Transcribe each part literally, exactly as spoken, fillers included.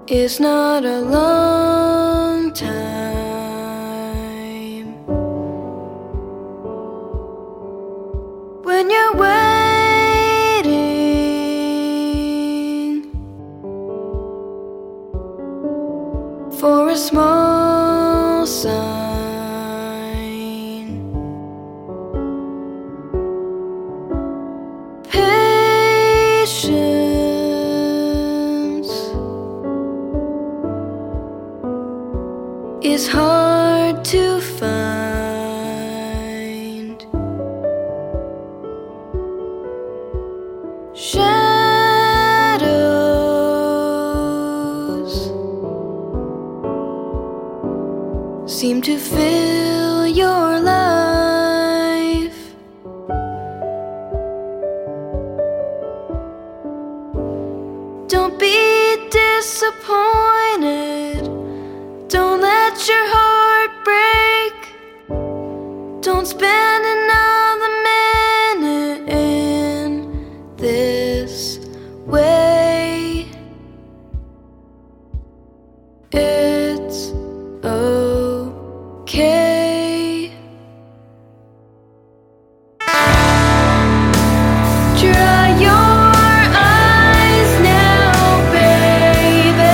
It's not a long time when you're waiting for a small sign. Patience is hard to find. Shadows seem to fill your life. Don't be disappointed. Don't let your heart break. Don't spend another minute in this way. It's okay. Dry your eyes now, baby.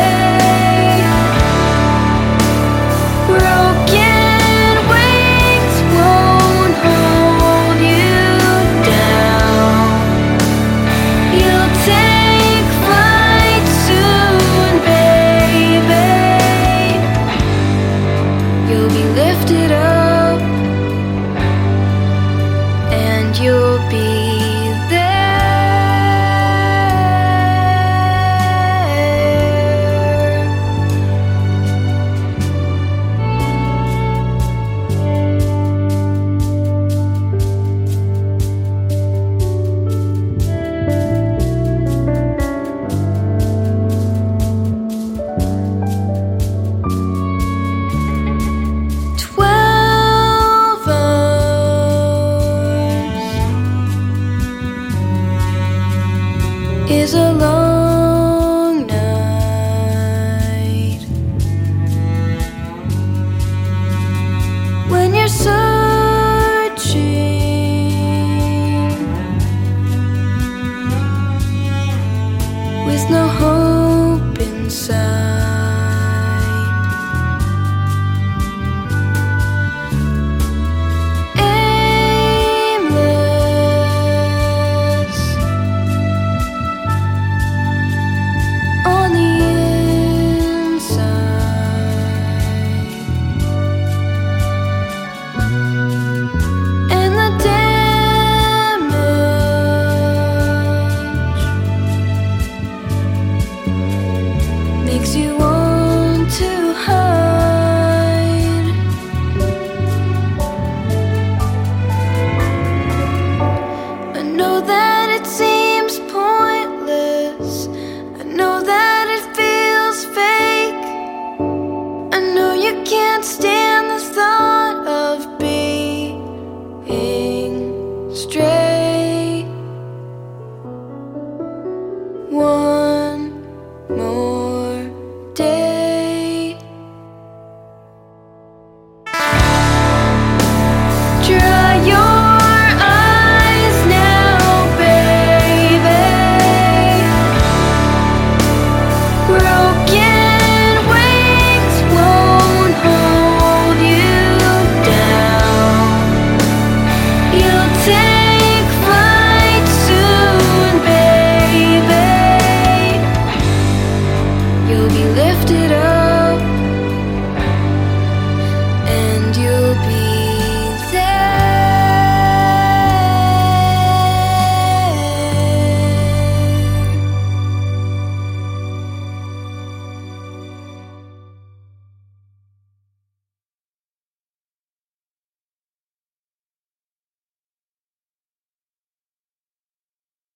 Broken wings won't hold you down. You'll take flight soon, baby. You'll be lifted up, and you'll be there. Twelve hours is a long night when you're searching with no hope inside. Aimless on the inside, and the damage makes you want to hide. I know that it seems pointless. I know that it feels fake. I know you can't stand the thought of being straight. One more day. Dry your eyes now, baby. Broken wings won't hold you down. You'll take flight soon, baby. You'll be lifted up.